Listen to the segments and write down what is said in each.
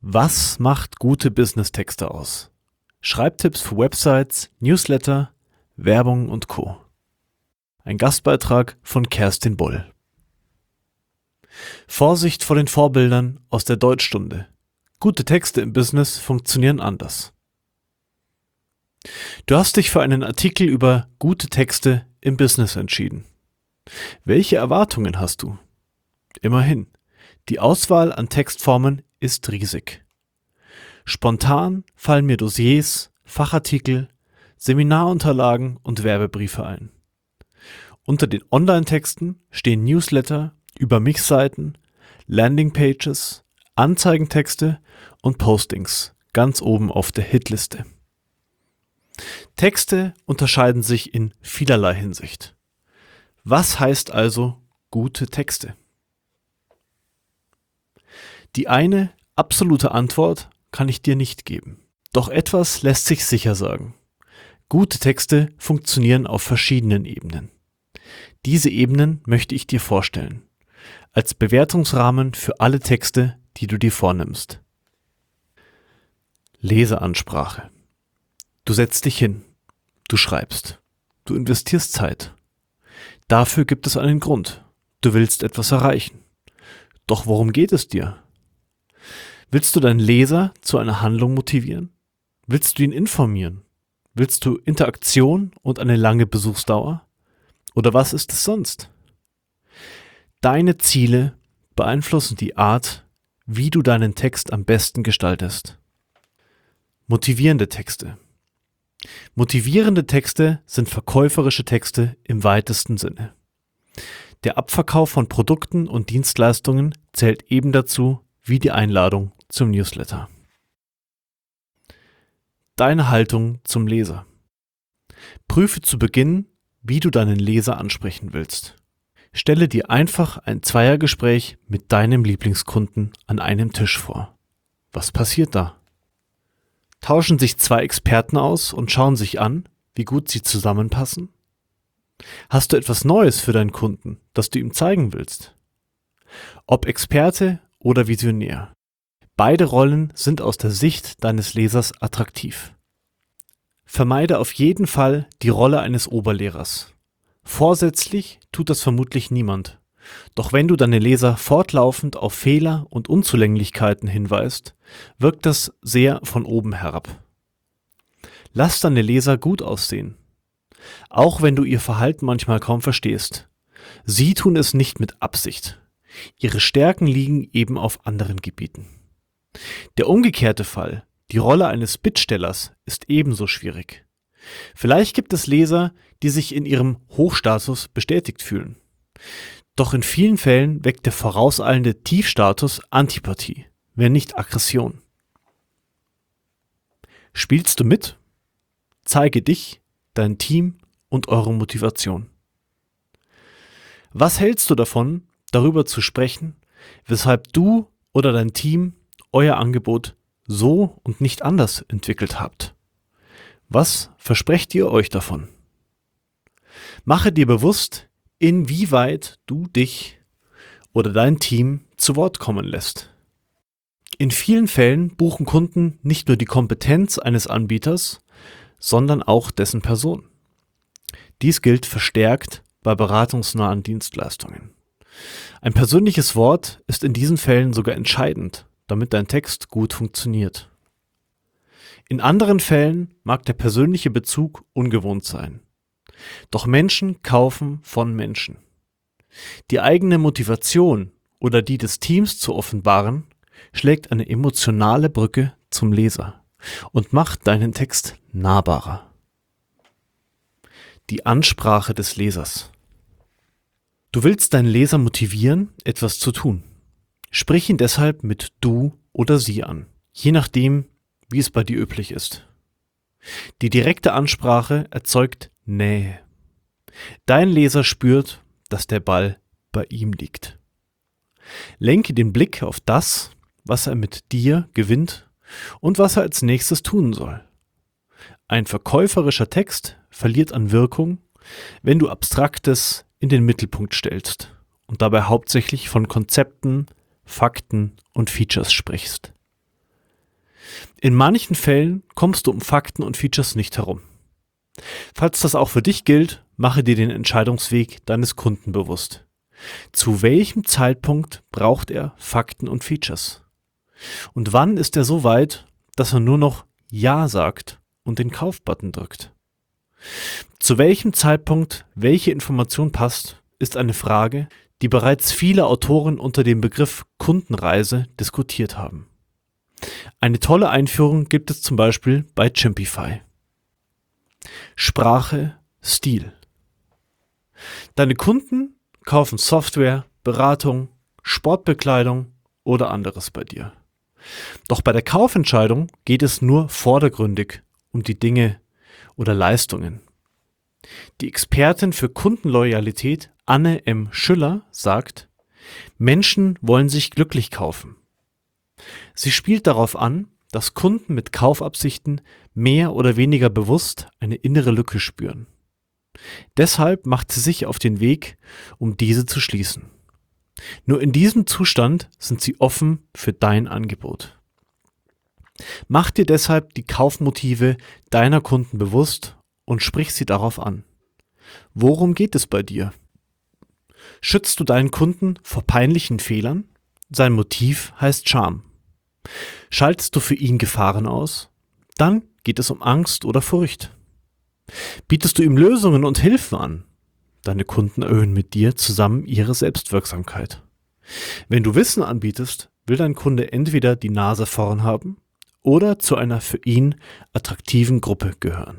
Was macht gute Business-Texte aus? Schreibtipps für Websites, Newsletter, Werbung und Co. Ein Gastbeitrag von Kerstin Boll. Vorsicht vor den Vorbildern aus der Deutschstunde. Gute Texte im Business funktionieren anders. Du hast dich für einen Artikel über gute Texte im Business entschieden. Welche Erwartungen hast du? Immerhin, die Auswahl an Textformen ist riesig. Spontan fallen mir Dossiers, Fachartikel, Seminarunterlagen und Werbebriefe ein. Unter den Online-Texten stehen Newsletter, Über-mich-Seiten, Landingpages, Anzeigentexte und Postings ganz oben auf der Hitliste. Texte unterscheiden sich in vielerlei Hinsicht. Was heißt also gute Texte? Die eine absolute Antwort kann ich dir nicht geben. Doch etwas lässt sich sicher sagen. Gute Texte funktionieren auf verschiedenen Ebenen. Diese Ebenen möchte ich dir vorstellen, als Bewertungsrahmen für alle Texte, die du dir vornimmst. Leseransprache. Du setzt dich hin, du schreibst, du investierst Zeit. Dafür gibt es einen Grund. Du willst etwas erreichen. Doch worum geht es dir? Willst du deinen Leser zu einer Handlung motivieren? Willst du ihn informieren? Willst du Interaktion und eine lange Besuchsdauer? Oder was ist es sonst? Deine Ziele beeinflussen die Art, wie du deinen Text am besten gestaltest. Motivierende Texte. Motivierende Texte sind verkäuferische Texte im weitesten Sinne. Der Abverkauf von Produkten und Dienstleistungen zählt eben dazu wie die Einladung zum Newsletter. Deine Haltung zum Leser. Prüfe zu Beginn, wie du deinen Leser ansprechen willst. Stelle dir einfach ein Zweiergespräch mit deinem Lieblingskunden an einem Tisch vor. Was passiert da? Tauschen sich zwei Experten aus und schauen sich an, wie gut sie zusammenpassen? Hast du etwas Neues für deinen Kunden, das du ihm zeigen willst? Ob Experte oder Visionär. Beide Rollen sind aus der Sicht deines Lesers attraktiv. Vermeide auf jeden Fall die Rolle eines Oberlehrers. Vorsätzlich tut das vermutlich niemand. Doch wenn du deine Leser fortlaufend auf Fehler und Unzulänglichkeiten hinweist, wirkt das sehr von oben herab. Lass deine Leser gut aussehen. Auch wenn du ihr Verhalten manchmal kaum verstehst. Sie tun es nicht mit Absicht. Ihre Stärken liegen eben auf anderen Gebieten. Der umgekehrte Fall, die Rolle eines Bittstellers, ist ebenso schwierig. Vielleicht gibt es Leser, die sich in ihrem Hochstatus bestätigt fühlen. Doch in vielen Fällen weckt der vorauseilende Tiefstatus Antipathie, wenn nicht Aggression. Spielst du mit? Zeige dich, dein Team und eure Motivation. Was hältst du davon, darüber zu sprechen, weshalb du oder dein Team euer Angebot so und nicht anders entwickelt habt? Was versprecht ihr euch davon? Mache dir bewusst, inwieweit du dich oder dein Team zu Wort kommen lässt. In vielen Fällen buchen Kunden nicht nur die Kompetenz eines Anbieters, sondern auch dessen Person. Dies gilt verstärkt bei beratungsnahen Dienstleistungen. Ein persönliches Wort ist in diesen Fällen sogar entscheidend, damit dein Text gut funktioniert. In anderen Fällen mag der persönliche Bezug ungewohnt sein. Doch Menschen kaufen von Menschen. Die eigene Motivation oder die des Teams zu offenbaren, schlägt eine emotionale Brücke zum Leser und macht deinen Text nahbarer. Die Ansprache des Lesers. Du willst deinen Leser motivieren, etwas zu tun. Sprich ihn deshalb mit du oder sie an, je nachdem, wie es bei dir üblich ist. Die direkte Ansprache erzeugt Nähe. Dein Leser spürt, dass der Ball bei ihm liegt. Lenke den Blick auf das, was er mit dir gewinnt und was er als nächstes tun soll. Ein verkäuferischer Text verliert an Wirkung, wenn du Abstraktes in den Mittelpunkt stellst und dabei hauptsächlich von Konzepten, Fakten und Features sprichst. In manchen Fällen kommst du um Fakten und Features nicht herum. Falls das auch für dich gilt, mache dir den Entscheidungsweg deines Kunden bewusst. Zu welchem Zeitpunkt braucht er Fakten und Features? Und wann ist er so weit, dass er nur noch Ja sagt und den Kaufbutton drückt? Zu welchem Zeitpunkt welche Information passt, ist eine Frage, die bereits viele Autoren unter dem Begriff Kundenreise diskutiert haben. Eine tolle Einführung gibt es zum Beispiel bei Chimpify. Sprache, Stil. Deine Kunden kaufen Software, Beratung, Sportbekleidung oder anderes bei dir. Doch bei der Kaufentscheidung geht es nur vordergründig um die Dinge oder Leistungen. Die Expertin für Kundenloyalität Anne M. Schüller sagt, Menschen wollen sich glücklich kaufen. Sie spielt darauf an, dass Kunden mit Kaufabsichten mehr oder weniger bewusst eine innere Lücke spüren. Deshalb macht sie sich auf den Weg, um diese zu schließen. Nur in diesem Zustand sind sie offen für dein Angebot. Mach dir deshalb die Kaufmotive deiner Kunden bewusst und sprich sie darauf an. Worum geht es bei dir? Schützt du deinen Kunden vor peinlichen Fehlern? Sein Motiv heißt Charme. Schaltest du für ihn Gefahren aus? Dann geht es um Angst oder Furcht. Bietest du ihm Lösungen und Hilfen an? Deine Kunden erhöhen mit dir zusammen ihre Selbstwirksamkeit. Wenn du Wissen anbietest, will dein Kunde entweder die Nase vorn haben oder zu einer für ihn attraktiven Gruppe gehören.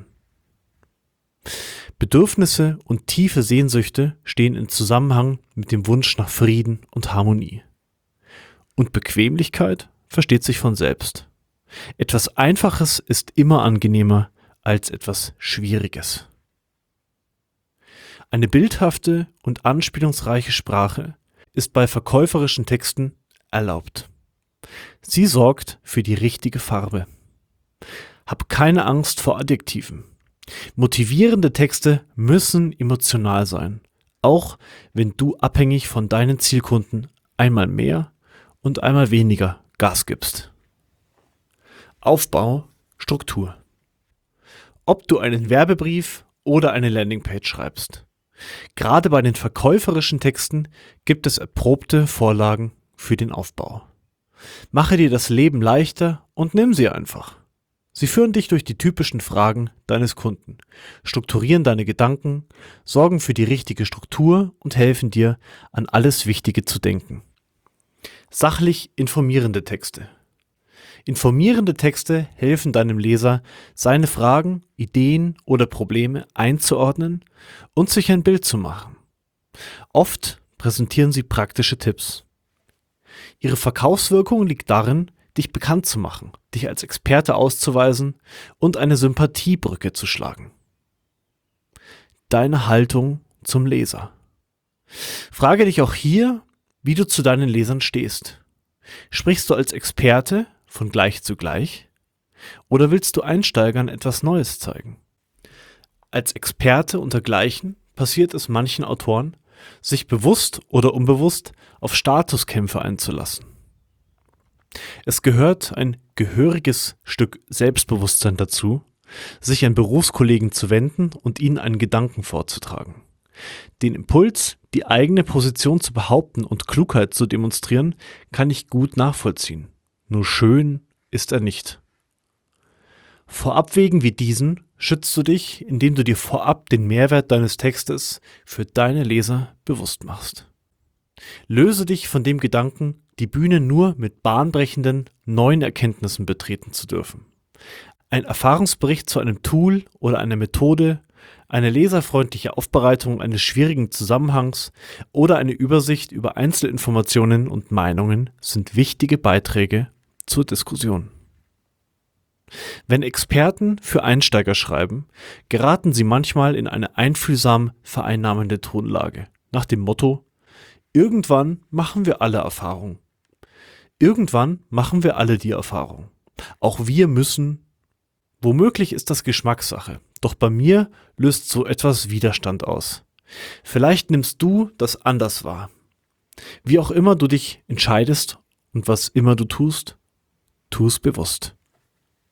Bedürfnisse und tiefe Sehnsüchte stehen in Zusammenhang mit dem Wunsch nach Frieden und Harmonie. Und Bequemlichkeit versteht sich von selbst. Etwas Einfaches ist immer angenehmer als etwas Schwieriges. Eine bildhafte und anspielungsreiche Sprache ist bei verkäuferischen Texten erlaubt. Sie sorgt für die richtige Farbe. Hab keine Angst vor Adjektiven. Motivierende Texte müssen emotional sein, auch wenn du abhängig von deinen Zielkunden einmal mehr und einmal weniger Gas gibst. Aufbau, Struktur. Ob du einen Werbebrief oder eine Landingpage schreibst. Gerade bei den verkäuferischen Texten gibt es erprobte Vorlagen für den Aufbau. Mache dir das Leben leichter und nimm sie einfach. Sie führen dich durch die typischen Fragen deines Kunden, strukturieren deine Gedanken, sorgen für die richtige Struktur und helfen dir, an alles Wichtige zu denken. Sachlich informierende Texte. Informierende Texte helfen deinem Leser, seine Fragen, Ideen oder Probleme einzuordnen und sich ein Bild zu machen. Oft präsentieren sie praktische Tipps. Ihre Verkaufswirkung liegt darin, dich bekannt zu machen, dich als Experte auszuweisen und eine Sympathiebrücke zu schlagen. Deine Haltung zum Leser. Frage dich auch hier, wie du zu deinen Lesern stehst. Sprichst du als Experte von gleich zu gleich oder willst du Einsteigern etwas Neues zeigen? Als Experte unter Gleichen passiert es manchen Autoren, sich bewusst oder unbewusst auf Statuskämpfe einzulassen. Es gehört ein gehöriges Stück Selbstbewusstsein dazu, sich an Berufskollegen zu wenden und ihnen einen Gedanken vorzutragen. Den Impuls, die eigene Position zu behaupten und Klugheit zu demonstrieren, kann ich gut nachvollziehen. Nur schön ist er nicht. Vor Abwägen wie diesen schützt du dich, indem du dir vorab den Mehrwert deines Textes für deine Leser bewusst machst. Löse dich von dem Gedanken, die Bühne nur mit bahnbrechenden, neuen Erkenntnissen betreten zu dürfen. Ein Erfahrungsbericht zu einem Tool oder einer Methode, eine leserfreundliche Aufbereitung eines schwierigen Zusammenhangs oder eine Übersicht über Einzelinformationen und Meinungen sind wichtige Beiträge zur Diskussion. Wenn Experten für Einsteiger schreiben, geraten sie manchmal in eine einfühlsam vereinnahmende Tonlage, nach dem Motto: Irgendwann machen wir alle Erfahrung. Irgendwann machen wir alle die Erfahrung. Auch wir müssen. Womöglich ist das Geschmackssache, doch bei mir löst so etwas Widerstand aus. Vielleicht nimmst du das anders wahr. Wie auch immer du dich entscheidest und was immer du tust, tu es bewusst.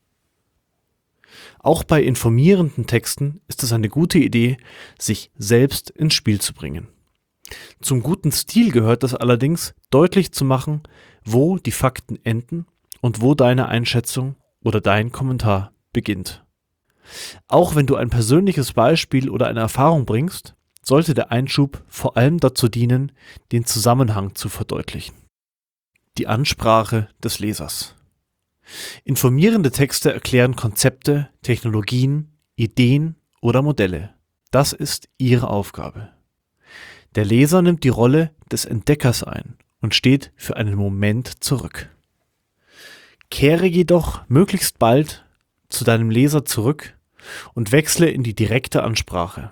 Auch bei informierenden Texten ist es eine gute Idee, sich selbst ins Spiel zu bringen. Zum guten Stil gehört es allerdings, deutlich zu machen, wo die Fakten enden und wo deine Einschätzung oder dein Kommentar beginnt. Auch wenn du ein persönliches Beispiel oder eine Erfahrung bringst, sollte der Einschub vor allem dazu dienen, den Zusammenhang zu verdeutlichen. Die Ansprache des Lesers. Informierende Texte erklären Konzepte, Technologien, Ideen oder Modelle. Das ist ihre Aufgabe. Der Leser nimmt die Rolle des Entdeckers ein und steht für einen Moment zurück. Kehre jedoch möglichst bald zu deinem Leser zurück und wechsle in die direkte Ansprache.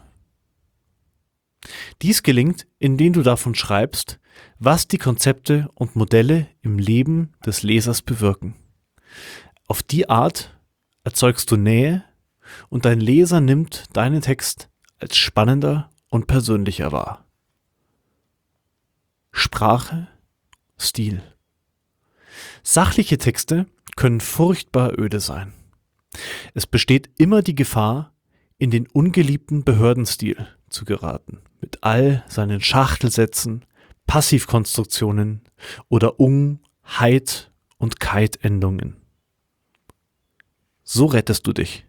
Dies gelingt, indem du davon schreibst, was die Konzepte und Modelle im Leben des Lesers bewirken. Auf die Art erzeugst du Nähe und dein Leser nimmt deinen Text als spannender und persönlicher wahr. Sprache, Stil. Sachliche Texte können furchtbar öde sein. Es besteht immer die Gefahr, in den ungeliebten Behördenstil zu geraten, mit all seinen Schachtelsätzen, Passivkonstruktionen oder Heit- und Kite-Endungen. So rettest du dich.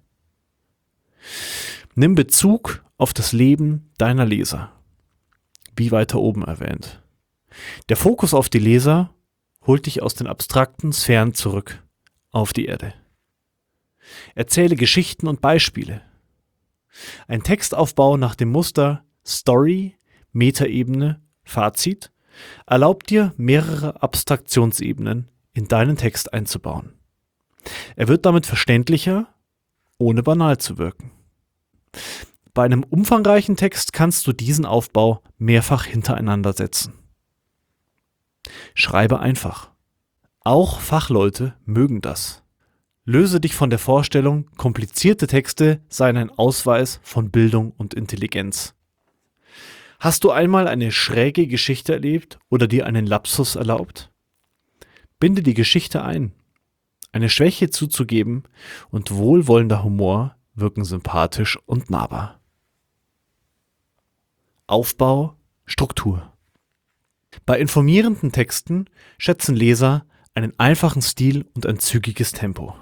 Nimm Bezug auf das Leben deiner Leser, wie weiter oben erwähnt. Der Fokus auf die Leser holt dich aus den abstrakten Sphären zurück auf die Erde. Erzähle Geschichten und Beispiele. Ein Textaufbau nach dem Muster Story, Metaebene, Fazit erlaubt dir, mehrere Abstraktionsebenen in deinen Text einzubauen. Er wird damit verständlicher, ohne banal zu wirken. Bei einem umfangreichen Text kannst du diesen Aufbau mehrfach hintereinander setzen. Schreibe einfach. Auch Fachleute mögen das. Löse dich von der Vorstellung, komplizierte Texte seien ein Ausweis von Bildung und Intelligenz. Hast du einmal eine schräge Geschichte erlebt oder dir einen Lapsus erlaubt? Binde die Geschichte ein. Eine Schwäche zuzugeben und wohlwollender Humor wirken sympathisch und nahbar. Aufbau, Struktur. Bei informierenden Texten schätzen Leser einen einfachen Stil und ein zügiges Tempo.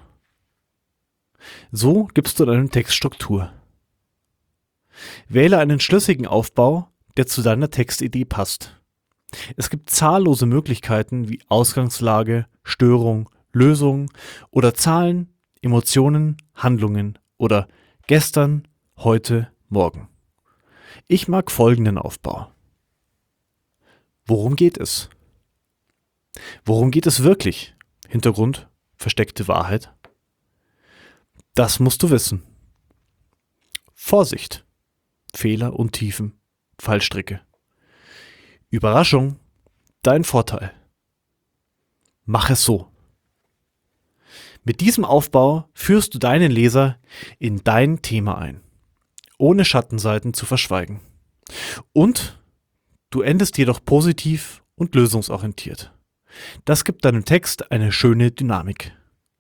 So gibst du deinem Text Struktur. Wähle einen schlüssigen Aufbau, der zu deiner Textidee passt. Es gibt zahllose Möglichkeiten wie Ausgangslage, Störung, Lösung oder Zahlen, Emotionen, Handlungen oder gestern, heute, morgen. Ich mag folgenden Aufbau. Worum geht es? Worum geht es wirklich? Hintergrund, versteckte Wahrheit. Das musst du wissen. Vorsicht, Fehler, Untiefen, Fallstricke. Überraschung, dein Vorteil. Mach es so. Mit diesem Aufbau führst du deinen Leser in dein Thema ein, ohne Schattenseiten zu verschweigen. Und du endest jedoch positiv und lösungsorientiert. Das gibt deinem Text eine schöne Dynamik.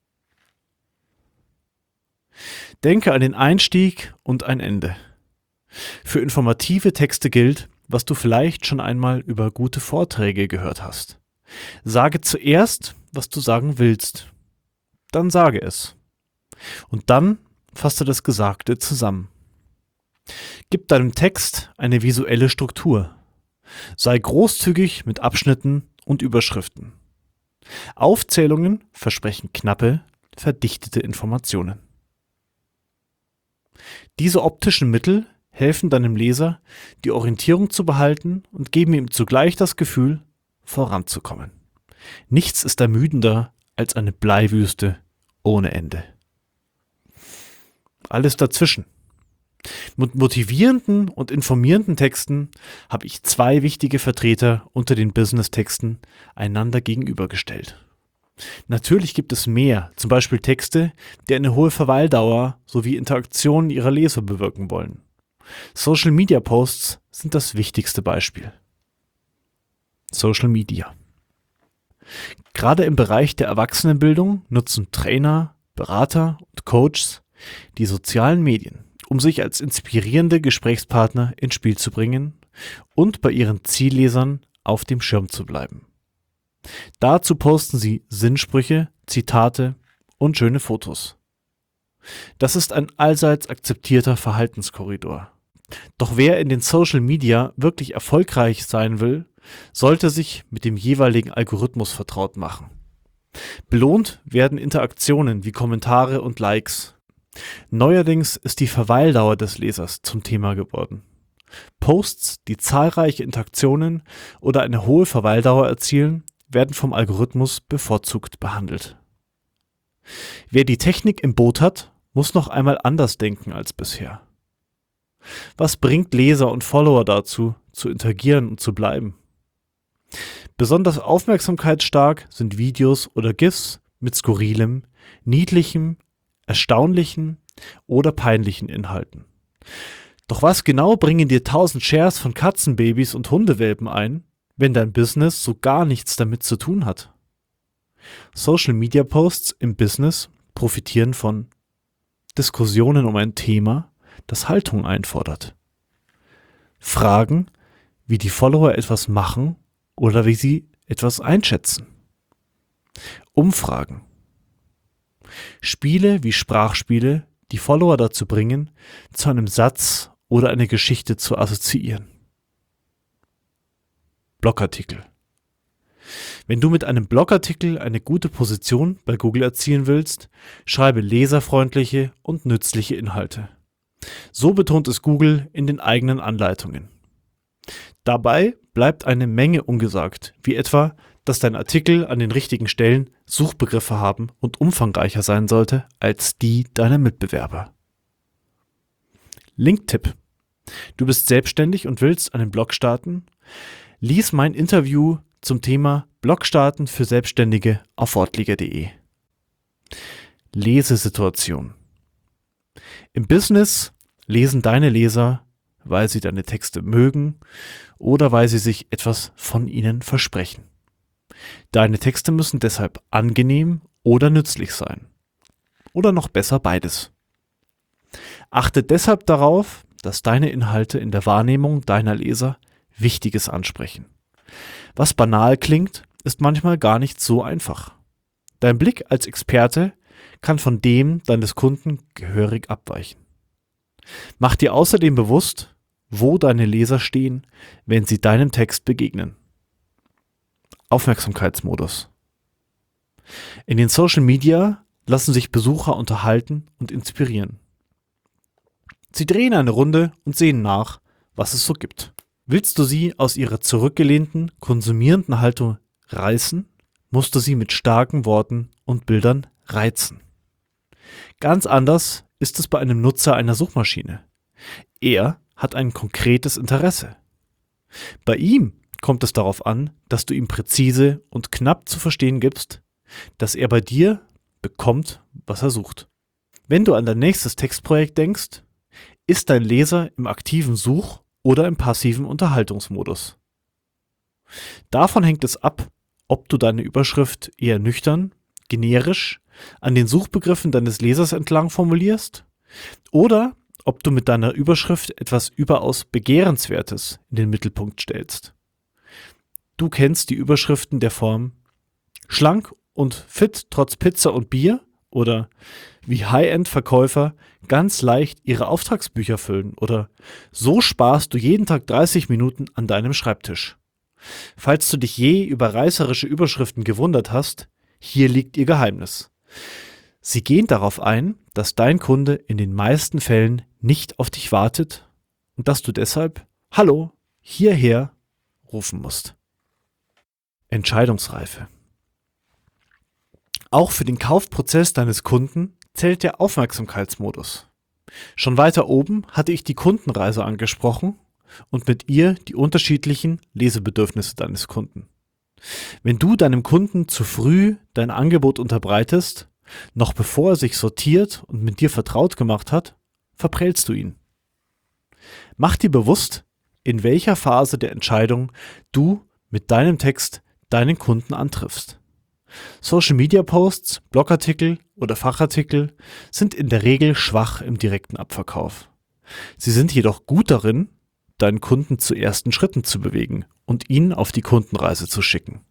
Denke an den Einstieg und ein Ende. Für informative Texte gilt, was du vielleicht schon einmal über gute Vorträge gehört hast. Sage zuerst, was du sagen willst. Dann sage es. Und dann fasse das Gesagte zusammen. Gib deinem Text eine visuelle Struktur. Sei großzügig mit Abschnitten und Überschriften. Aufzählungen versprechen knappe, verdichtete Informationen. Diese optischen Mittel helfen deinem Leser, die Orientierung zu behalten und geben ihm zugleich das Gefühl, voranzukommen. Nichts ist ermüdender als eine Bleiwüste ohne Ende. Alles dazwischen. Mit motivierenden und informierenden Texten habe ich zwei wichtige Vertreter unter den Business-Texten einander gegenübergestellt. Natürlich gibt es mehr, zum Beispiel Texte, die eine hohe Verweildauer sowie Interaktionen ihrer Leser bewirken wollen. Social Media Posts sind das wichtigste Beispiel. Social Media. Gerade im Bereich der Erwachsenenbildung nutzen Trainer, Berater und Coaches Die sozialen Medien, um sich als inspirierende Gesprächspartner ins Spiel zu bringen und bei ihren Ziellesern auf dem Schirm zu bleiben. Dazu posten sie Sinnsprüche, Zitate und schöne Fotos. Das ist ein allseits akzeptierter Verhaltenskorridor. Doch wer in den Social Media wirklich erfolgreich sein will, sollte sich mit dem jeweiligen Algorithmus vertraut machen. Belohnt werden Interaktionen wie Kommentare und Likes. Neuerdings ist die Verweildauer des Lesers zum Thema geworden. Posts, die zahlreiche Interaktionen oder eine hohe Verweildauer erzielen, werden vom Algorithmus bevorzugt behandelt. Wer die Technik im Boot hat, muss noch einmal anders denken als bisher. Was bringt Leser und Follower dazu, zu interagieren und zu bleiben? Besonders aufmerksamkeitsstark sind Videos oder GIFs mit skurrilem, niedlichem, erstaunlichen oder peinlichen Inhalten. Doch was genau bringen dir 1000 Shares von Katzenbabys und Hundewelpen ein, wenn dein Business so gar nichts damit zu tun hat? Social Media Posts im Business profitieren von Diskussionen um ein Thema, das Haltung einfordert. Fragen, wie die Follower etwas machen oder wie sie etwas einschätzen. Umfragen. Spiele wie Sprachspiele, die Follower dazu bringen, zu einem Satz oder eine Geschichte zu assoziieren. Blogartikel. Wenn du mit einem Blogartikel eine gute Position bei Google erzielen willst, schreibe leserfreundliche und nützliche Inhalte. So betont es Google in den eigenen Anleitungen. Dabei bleibt eine Menge ungesagt, wie etwa, dass dein Artikel an den richtigen Stellen Suchbegriffe haben und umfangreicher sein sollte als die deiner Mitbewerber. Linktipp. Du bist selbstständig und willst einen Blog starten? Lies mein Interview zum Thema Blog starten für Selbstständige auf wortliga.de. Lesesituation. Im Business lesen deine Leser, weil sie deine Texte mögen oder weil sie sich etwas von ihnen versprechen. Deine Texte müssen deshalb angenehm oder nützlich sein. Oder noch besser beides. Achte deshalb darauf, dass deine Inhalte in der Wahrnehmung deiner Leser Wichtiges ansprechen. Was banal klingt, ist manchmal gar nicht so einfach. Dein Blick als Experte kann von dem deines Kunden gehörig abweichen. Mach dir außerdem bewusst, wo deine Leser stehen, wenn sie deinem Text begegnen. Aufmerksamkeitsmodus. In den Social Media lassen sich Besucher unterhalten und inspirieren. Sie drehen eine Runde und sehen nach, was es so gibt. Willst du sie aus ihrer zurückgelehnten, konsumierenden Haltung reißen, musst du sie mit starken Worten und Bildern reizen. Ganz anders ist es bei einem Nutzer einer Suchmaschine. Er hat ein konkretes Interesse. Bei ihm kommt es darauf an, dass du ihm präzise und knapp zu verstehen gibst, dass er bei dir bekommt, was er sucht. Wenn du an dein nächstes Textprojekt denkst, ist dein Leser im aktiven Such- oder im passiven Unterhaltungsmodus. Davon hängt es ab, ob du deine Überschrift eher nüchtern, generisch, an den Suchbegriffen deines Lesers entlang formulierst oder ob du mit deiner Überschrift etwas überaus Begehrenswertes in den Mittelpunkt stellst. Du kennst die Überschriften der Form schlank und fit trotz Pizza und Bier oder wie High-End-Verkäufer ganz leicht ihre Auftragsbücher füllen oder so sparst du jeden Tag 30 Minuten an deinem Schreibtisch. Falls du dich je über reißerische Überschriften gewundert hast, hier liegt ihr Geheimnis. Sie gehen darauf ein, dass dein Kunde in den meisten Fällen nicht auf dich wartet und dass du deshalb „Hallo, hierher" rufen musst. Entscheidungsreife. Auch für den Kaufprozess deines Kunden zählt der Aufmerksamkeitsmodus. Schon weiter oben hatte ich die Kundenreise angesprochen und mit ihr die unterschiedlichen Lesebedürfnisse deines Kunden. Wenn du deinem Kunden zu früh dein Angebot unterbreitest, noch bevor er sich sortiert und mit dir vertraut gemacht hat, verprellst du ihn. Mach dir bewusst, in welcher Phase der Entscheidung du mit deinem Text deinen Kunden antriffst. Social-Media-Posts, Blogartikel oder Fachartikel sind in der Regel schwach im direkten Abverkauf. Sie sind jedoch gut darin, deinen Kunden zu ersten Schritten zu bewegen und ihn auf die Kundenreise zu schicken.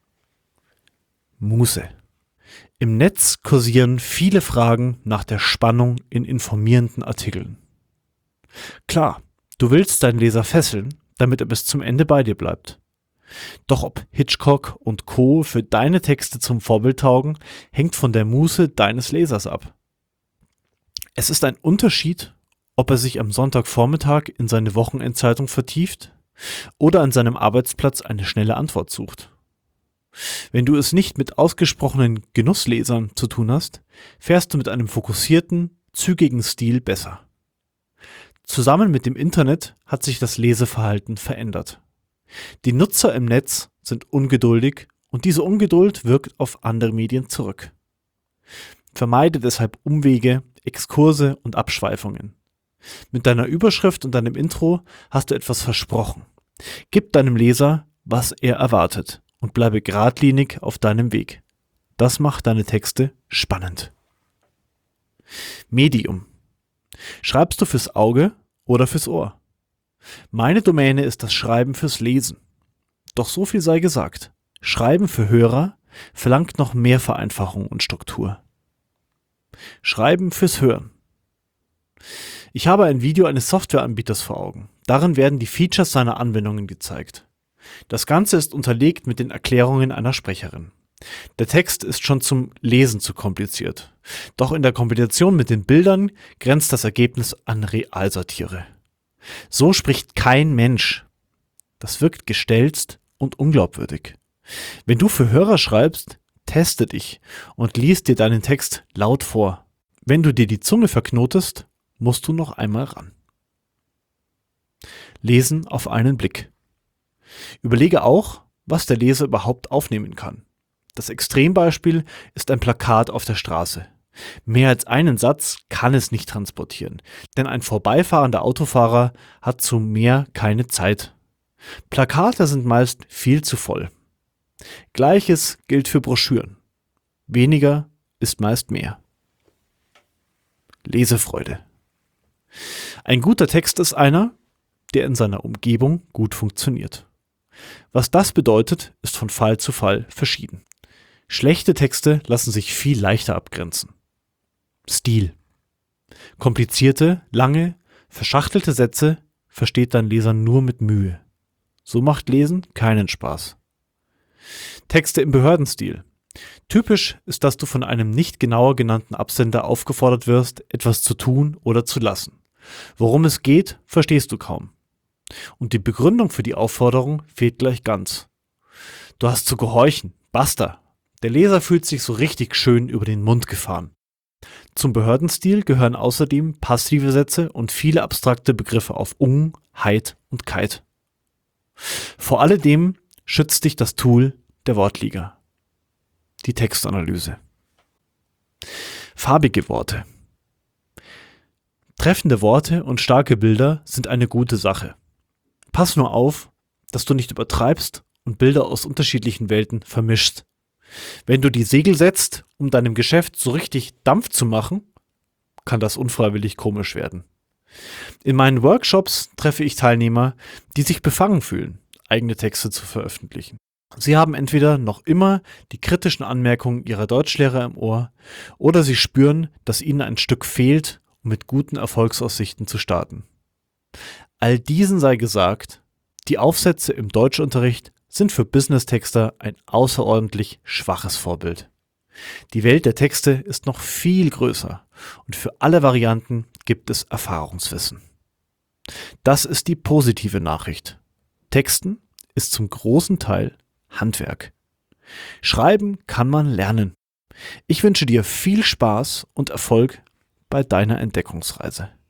Muße. Im Netz kursieren viele Fragen nach der Spannung in informierenden Artikeln. Klar, du willst deinen Leser fesseln, damit er bis zum Ende bei dir bleibt. Doch ob Hitchcock und Co. für deine Texte zum Vorbild taugen, hängt von der Muße deines Lesers ab. Es ist ein Unterschied, ob er sich am Sonntagvormittag in seine Wochenendzeitung vertieft oder an seinem Arbeitsplatz eine schnelle Antwort sucht. Wenn du es nicht mit ausgesprochenen Genusslesern zu tun hast, fährst du mit einem fokussierten, zügigen Stil besser. Zusammen mit dem Internet hat sich das Leseverhalten verändert. Die Nutzer im Netz sind ungeduldig und diese Ungeduld wirkt auf andere Medien zurück. Vermeide deshalb Umwege, Exkurse und Abschweifungen. Mit deiner Überschrift und deinem Intro hast du etwas versprochen. Gib deinem Leser, was er erwartet und bleibe geradlinig auf deinem Weg. Das macht deine Texte spannend. Medium. Schreibst du fürs Auge oder fürs Ohr? Meine Domäne ist das Schreiben fürs Lesen. Doch so viel sei gesagt. Schreiben für Hörer verlangt noch mehr Vereinfachung und Struktur. Schreiben fürs Hören. Ich habe ein Video eines Softwareanbieters vor Augen. Darin werden die Features seiner Anwendungen gezeigt. Das Ganze ist unterlegt mit den Erklärungen einer Sprecherin. Der Text ist schon zum Lesen zu kompliziert. Doch in der Kombination mit den Bildern grenzt das Ergebnis an Realsatire. So spricht kein Mensch. Das wirkt gestelzt und unglaubwürdig. Wenn du für Hörer schreibst, teste dich und lies dir deinen Text laut vor. Wenn du dir die Zunge verknotest, musst du noch einmal ran. Lesen auf einen Blick. Überlege auch, was der Leser überhaupt aufnehmen kann. Das Extrembeispiel ist ein Plakat auf der Straße. Mehr als einen Satz kann es nicht transportieren, denn ein vorbeifahrender Autofahrer hat zu mehr keine Zeit. Plakate sind meist viel zu voll. Gleiches gilt für Broschüren. Weniger ist meist mehr. Lesefreude. Ein guter Text ist einer, der in seiner Umgebung gut funktioniert. Was das bedeutet, ist von Fall zu Fall verschieden. Schlechte Texte lassen sich viel leichter abgrenzen. Stil. Komplizierte, lange, verschachtelte Sätze versteht dein Leser nur mit Mühe. So macht Lesen keinen Spaß. Texte im Behördenstil. Typisch ist, dass du von einem nicht genauer genannten Absender aufgefordert wirst, etwas zu tun oder zu lassen. Worum es geht, verstehst du kaum. Und die Begründung für die Aufforderung fehlt gleich ganz. Du hast zu gehorchen, basta. Der Leser fühlt sich so richtig schön über den Mund gefahren. Zum Behördenstil gehören außerdem passive Sätze und viele abstrakte Begriffe auf ung, heit und keit. Vor alledem schützt dich das Tool der Wortliga. Die Textanalyse. Farbige Worte. Treffende Worte und starke Bilder sind eine gute Sache. Pass nur auf, dass du nicht übertreibst und Bilder aus unterschiedlichen Welten vermischst. Wenn du die Segel setzt, um deinem Geschäft so richtig Dampf zu machen, kann das unfreiwillig komisch werden. In meinen Workshops treffe ich Teilnehmer, die sich befangen fühlen, eigene Texte zu veröffentlichen. Sie haben entweder noch immer die kritischen Anmerkungen ihrer Deutschlehrer im Ohr oder sie spüren, dass ihnen ein Stück fehlt, um mit guten Erfolgsaussichten zu starten. All diesen sei gesagt, die Aufsätze im Deutschunterricht sind für Business-Texter ein außerordentlich schwaches Vorbild. Die Welt der Texte ist noch viel größer und für alle Varianten gibt es Erfahrungswissen. Das ist die positive Nachricht. Texten ist zum großen Teil Handwerk. Schreiben kann man lernen. Ich wünsche dir viel Spaß und Erfolg bei deiner Entdeckungsreise.